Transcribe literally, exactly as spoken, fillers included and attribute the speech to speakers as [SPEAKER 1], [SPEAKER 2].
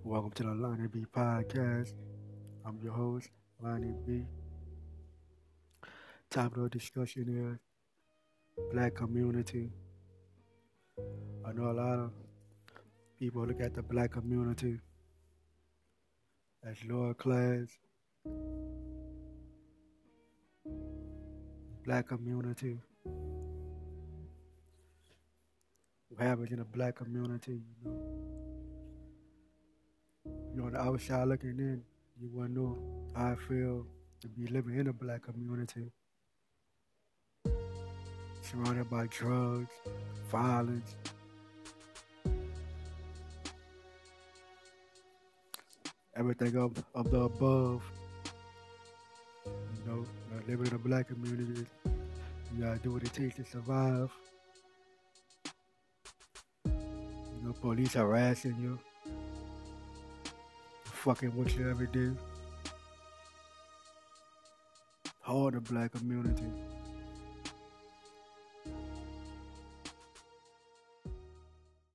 [SPEAKER 1] Welcome to the Lonnie B podcast. I'm your host, Lonnie B. Topic of discussion is black community. I know a lot of people look at the black community as lower class. Black community, what happens in the black community, you know, you're on the outside looking in, you wouldn't know how I feel to be living in a black community, surrounded by drugs, violence, everything up of the above. You know, uh, living in a black community, you gotta do what it takes to survive. You know, police harassing you, fucking with you every day. All the black community.